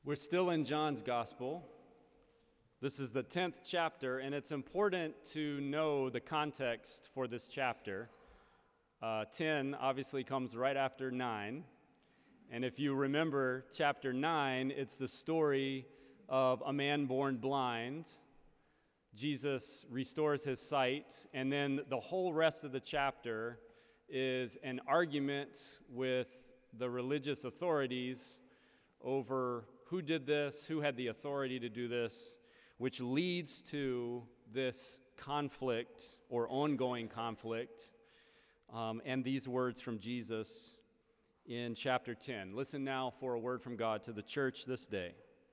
We're still in John's Gospel. This is the 10th chapter, and it's important to know the context for this chapter. 10 obviously comes right after 9. And if you remember chapter 9, it's the story of a man born blind. Jesus restores his sight, and then the whole rest of the chapter is an argument with the religious authorities over who did this, who had the authority to do this, which leads to this conflict or ongoing conflict, and these words from Jesus in chapter 10. Listen now for a word from God to the church this day.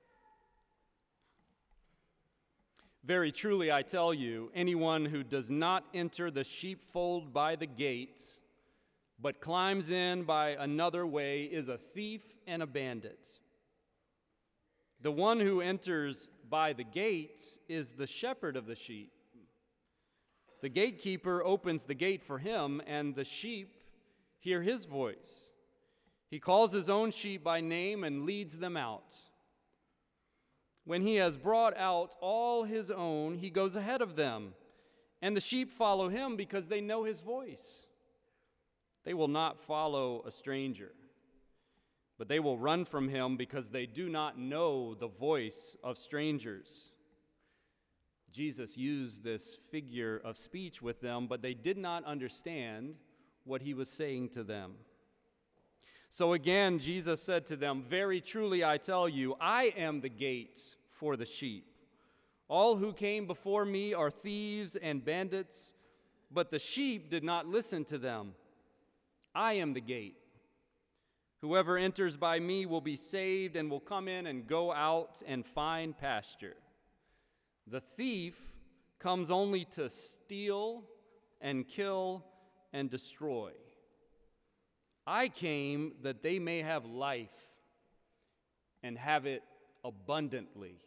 Very truly I tell you, anyone who does not enter the sheepfold by the gate, but climbs in by another way, is a thief and a bandit. The one who enters by the gate is the shepherd of the sheep. The gatekeeper opens the gate for him, and the sheep hear his voice. He calls his own sheep by name and leads them out. When he has brought out all his own, he goes ahead of them, and the sheep follow him because they know his voice. They will not follow a stranger, but they will run from him because they do not know the voice of strangers. Jesus used this figure of speech with them, but they did not understand what he was saying to them. So again, Jesus said to them, "Very truly I tell you, I am the gate for the sheep. All who came before me are thieves and bandits, but the sheep did not listen to them. I am the gate. Whoever enters by me will be saved and will come in and go out and find pasture. The thief comes only to steal and kill and destroy. I came that they may have life and have it abundantly."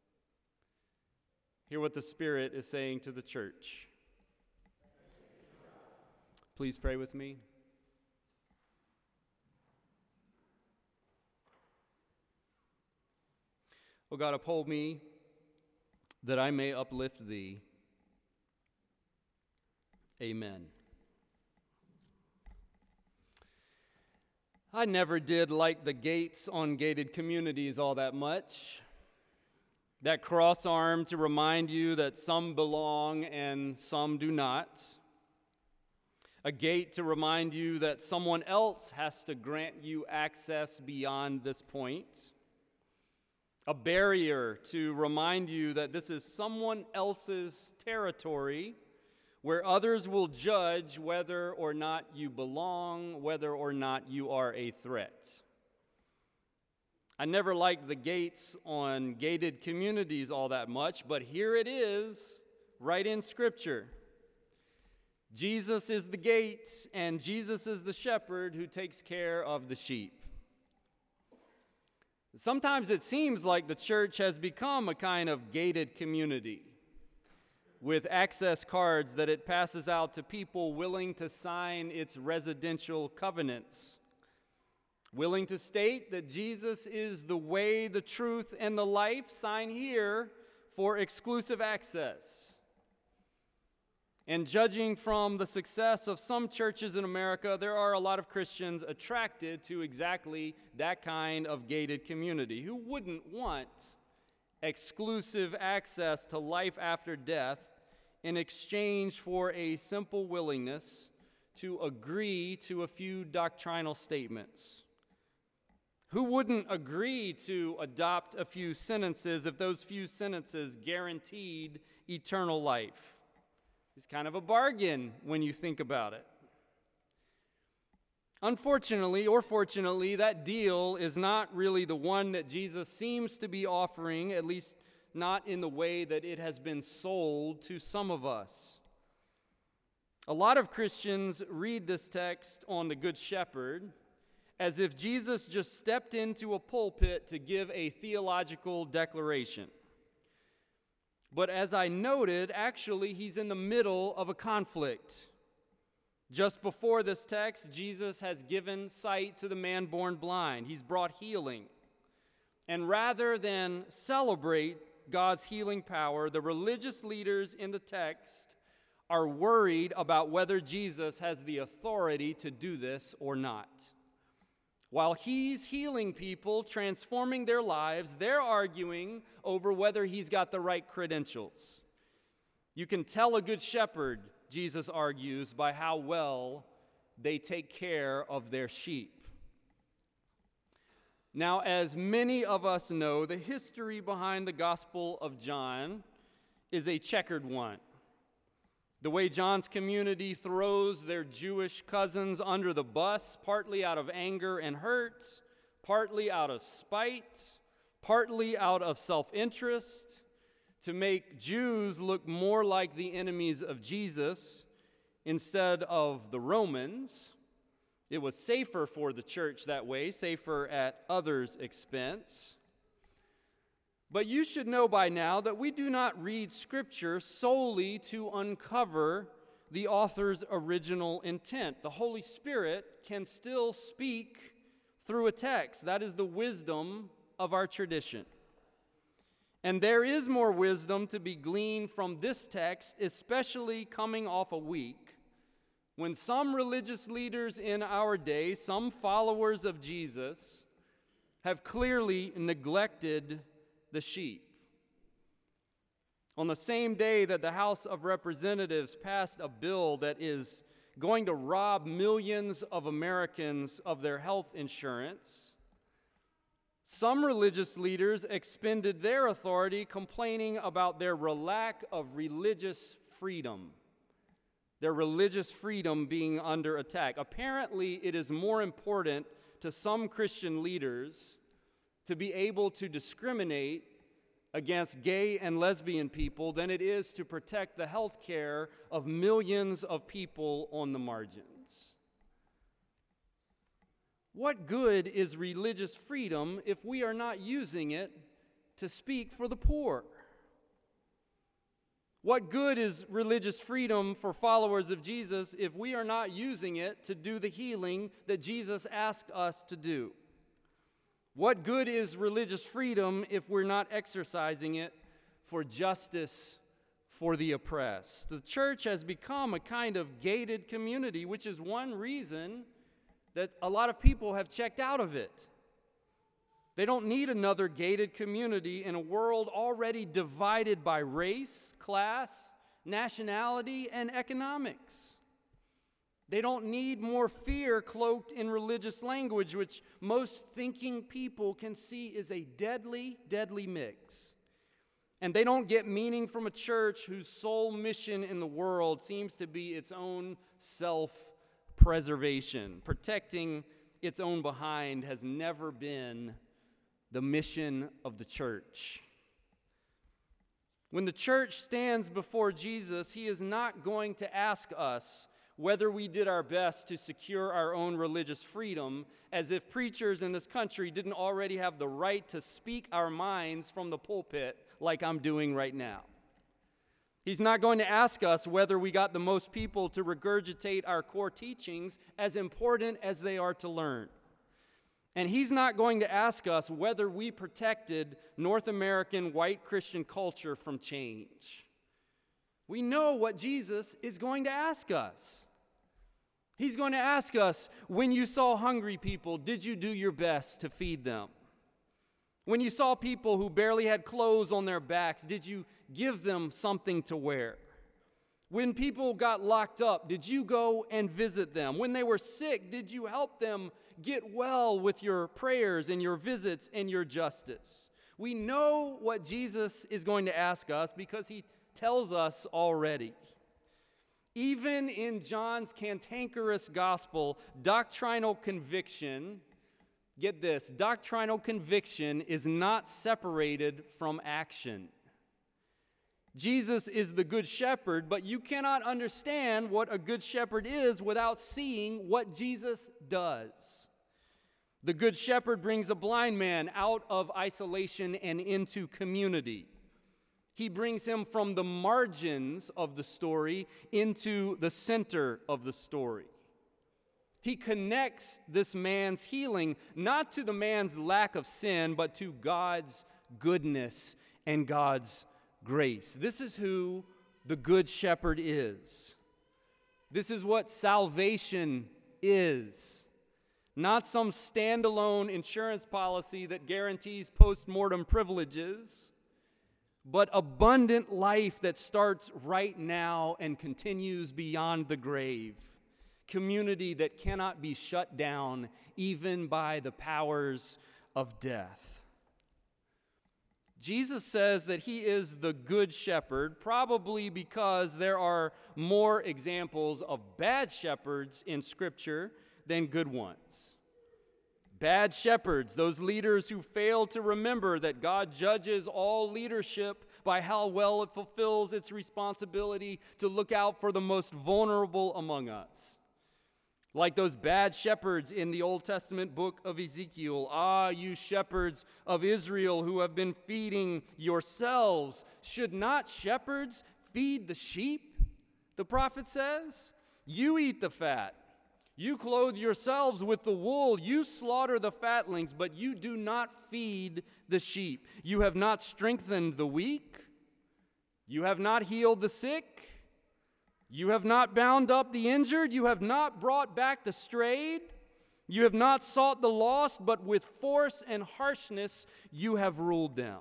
Hear what the Spirit is saying to the church. Please pray with me. O God, uphold me that I may uplift thee. Amen. I never did like the gates on gated communities all that much. That cross arm to remind you that some belong and some do not. A gate to remind you that someone else has to grant you access beyond this point. A barrier to remind you that this is someone else's territory where others will judge whether or not you belong, whether or not you are a threat. I never liked the gates on gated communities all that much, but here it is, right in Scripture. Jesus is the gate, and Jesus is the shepherd who takes care of the sheep. Sometimes it seems like the church has become a kind of gated community with access cards that it passes out to people willing to sign its residential covenants, willing to state that Jesus is the way, the truth, and the life. Sign here for exclusive access. And judging from the success of some churches in America, there are a lot of Christians attracted to exactly that kind of gated community. Who wouldn't want exclusive access to life after death in exchange for a simple willingness to agree to a few doctrinal statements? Who wouldn't agree to adopt a few sentences if those few sentences guaranteed eternal life? It's kind of a bargain when you think about it. Unfortunately, or fortunately, that deal is not really the one that Jesus seems to be offering, at least not in the way that it has been sold to some of us. A lot of Christians read this text on the Good Shepherd as if Jesus just stepped into a pulpit to give a theological declaration. But as I noted, actually, he's in the middle of a conflict. Just before this text, Jesus has given sight to the man born blind. He's brought healing. And rather than celebrate God's healing power, the religious leaders in the text are worried about whether Jesus has the authority to do this or not. While he's healing people, transforming their lives, they're arguing over whether he's got the right credentials. You can tell a good shepherd, Jesus argues, by how well they take care of their sheep. Now, as many of us know, the history behind the Gospel of John is a checkered one. The way John's community throws their Jewish cousins under the bus, partly out of anger and hurt, partly out of spite, partly out of self-interest, to make Jews look more like the enemies of Jesus instead of the Romans. It was safer for the church that way, safer at others' expense. But you should know by now that we do not read Scripture solely to uncover the author's original intent. The Holy Spirit can still speak through a text. That is the wisdom of our tradition. And there is more wisdom to be gleaned from this text, especially coming off a week when some religious leaders in our day, some followers of Jesus, have clearly neglected the sheep. On the same day that the House of Representatives passed a bill that is going to rob millions of Americans of their health insurance, some religious leaders expended their authority complaining about their lack of religious freedom, their religious freedom being under attack. Apparently, it is more important to some Christian leaders to be able to discriminate against gay and lesbian people than it is to protect the health care of millions of people on the margins. What good is religious freedom if we are not using it to speak for the poor? What good is religious freedom for followers of Jesus if we are not using it to do the healing that Jesus asked us to do? What good is religious freedom if we're not exercising it for justice for the oppressed? The church has become a kind of gated community, which is one reason that a lot of people have checked out of it. They don't need another gated community in a world already divided by race, class, nationality, and economics. They don't need more fear cloaked in religious language, which most thinking people can see is a deadly, deadly mix. And they don't get meaning from a church whose sole mission in the world seems to be its own self-preservation. Protecting its own behind has never been the mission of the church. When the church stands before Jesus, he is not going to ask us whether we did our best to secure our own religious freedom, as if preachers in this country didn't already have the right to speak our minds from the pulpit like I'm doing right now. He's not going to ask us whether we got the most people to regurgitate our core teachings, as important as they are to learn. And he's not going to ask us whether we protected North American white Christian culture from change. We know what Jesus is going to ask us. He's going to ask us, when you saw hungry people, did you do your best to feed them? When you saw people who barely had clothes on their backs, did you give them something to wear? When people got locked up, did you go and visit them? When they were sick, did you help them get well with your prayers and your visits and your justice? We know what Jesus is going to ask us because he tells us already. Even in John's cantankerous gospel, doctrinal conviction, get this, doctrinal conviction is not separated from action. Jesus is the good shepherd, but you cannot understand what a good shepherd is without seeing what Jesus does. The good shepherd brings a blind man out of isolation and into community. He brings him from the margins of the story into the center of the story. He connects this man's healing not to the man's lack of sin, but to God's goodness and God's grace. This is who the Good Shepherd is. This is what salvation is. Not some standalone insurance policy that guarantees post-mortem privileges, but abundant life that starts right now and continues beyond the grave. Community that cannot be shut down even by the powers of death. Jesus says that he is the good shepherd, probably because there are more examples of bad shepherds in Scripture than good ones. Bad shepherds, those leaders who fail to remember that God judges all leadership by how well it fulfills its responsibility to look out for the most vulnerable among us. Like those bad shepherds in the Old Testament book of Ezekiel. Ah, you shepherds of Israel who have been feeding yourselves. Should not shepherds feed the sheep? The prophet says. You eat the fat. You clothe yourselves with the wool. You slaughter the fatlings, but you do not feed the sheep. You have not strengthened the weak. You have not healed the sick. You have not bound up the injured. You have not brought back the strayed. You have not sought the lost, but with force and harshness you have ruled them.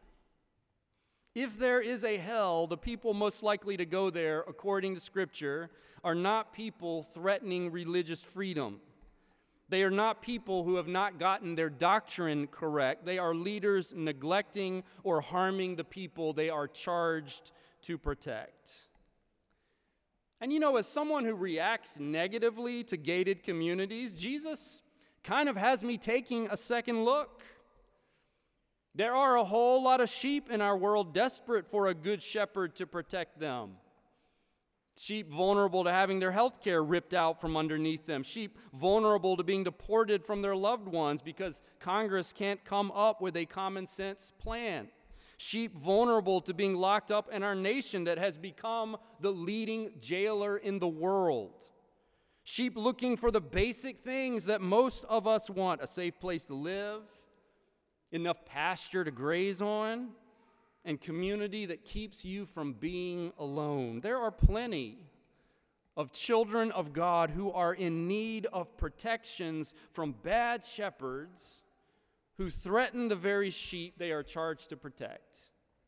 If there is a hell, the people most likely to go there, according to Scripture, are not people threatening religious freedom. They are not people who have not gotten their doctrine correct. They are leaders neglecting or harming the people they are charged to protect. And as someone who reacts negatively to gated communities, Jesus kind of has me taking a second look. There are a whole lot of sheep in our world desperate for a good shepherd to protect them. Sheep vulnerable to having their health care ripped out from underneath them. Sheep vulnerable to being deported from their loved ones because Congress can't come up with a common sense plan. Sheep vulnerable to being locked up in our nation that has become the leading jailer in the world. Sheep looking for the basic things that most of us want: a safe place to live, enough pasture to graze on, and community that keeps you from being alone. There are plenty of children of God who are in need of protections from bad shepherds who threaten the very sheep they are charged to protect.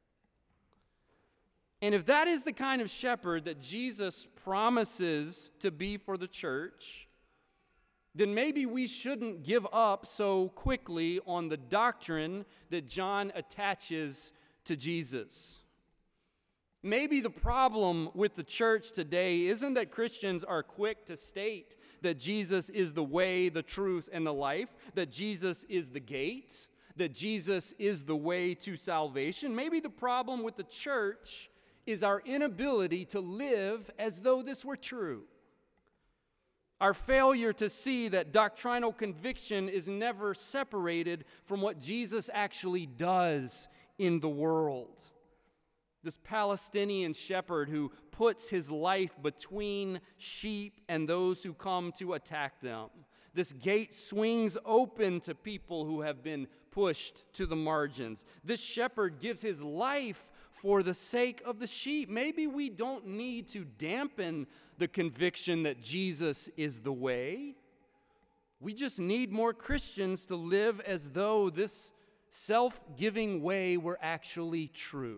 And if that is the kind of shepherd that Jesus promises to be for the church, then maybe we shouldn't give up so quickly on the doctrine that John attaches to Jesus. Maybe the problem with the church today isn't that Christians are quick to state that Jesus is the way, the truth, and the life, that Jesus is the gate, that Jesus is the way to salvation. Maybe the problem with the church is our inability to live as though this were true. Our failure to see that doctrinal conviction is never separated from what Jesus actually does in the world. This Palestinian shepherd who puts his life between sheep and those who come to attack them. This gate swings open to people who have been pushed to the margins. This shepherd gives his life for the sake of the sheep. Maybe we don't need to dampen the conviction that Jesus is the way. We just need more Christians to live as though this self-giving way were actually true.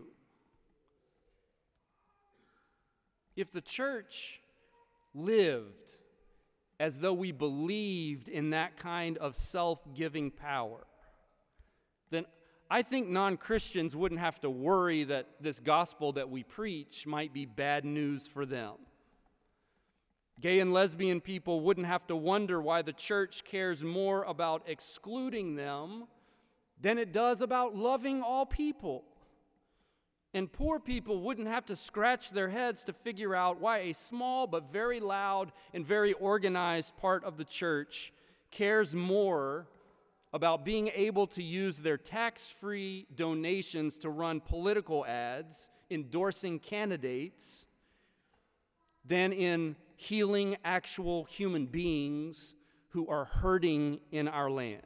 If the church lived as though we believed in that kind of self-giving power, then I think non-Christians wouldn't have to worry that this gospel that we preach might be bad news for them. Gay and lesbian people wouldn't have to wonder why the church cares more about excluding them than it does about loving all people. And poor people wouldn't have to scratch their heads to figure out why a small but very loud and very organized part of the church cares more about being able to use their tax-free donations to run political ads endorsing candidates than in healing actual human beings who are hurting in our land.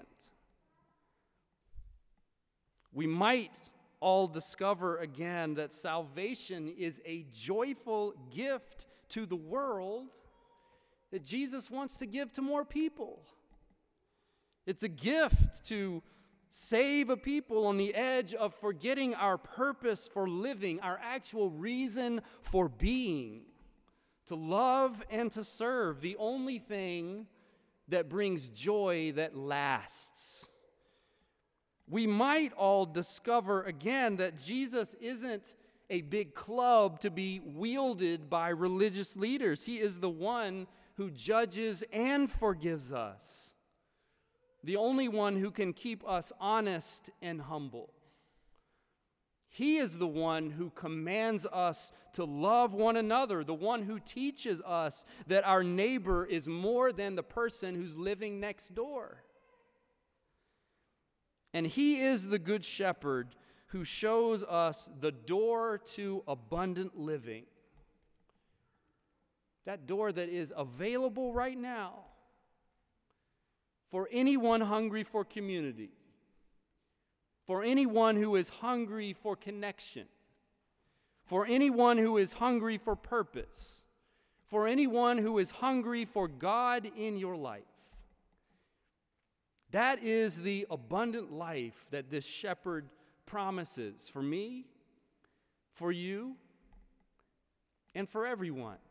We might all discover again that salvation is a joyful gift to the world that Jesus wants to give to more people. It's a gift to save a people on the edge of forgetting our purpose for living, our actual reason for being, to love and to serve, the only thing that brings joy that lasts. We might all discover again that Jesus isn't a big club to be wielded by religious leaders. He is the one who judges and forgives us, the only one who can keep us honest and humble. He is the one who commands us to love one another, the one who teaches us that our neighbor is more than the person who's living next door. And He is the Good Shepherd who shows us the door to abundant living. That door that is available right now for anyone hungry for community, for anyone who is hungry for connection, for anyone who is hungry for purpose, for anyone who is hungry for God in your life. That is the abundant life that this shepherd promises for me, for you, and for everyone.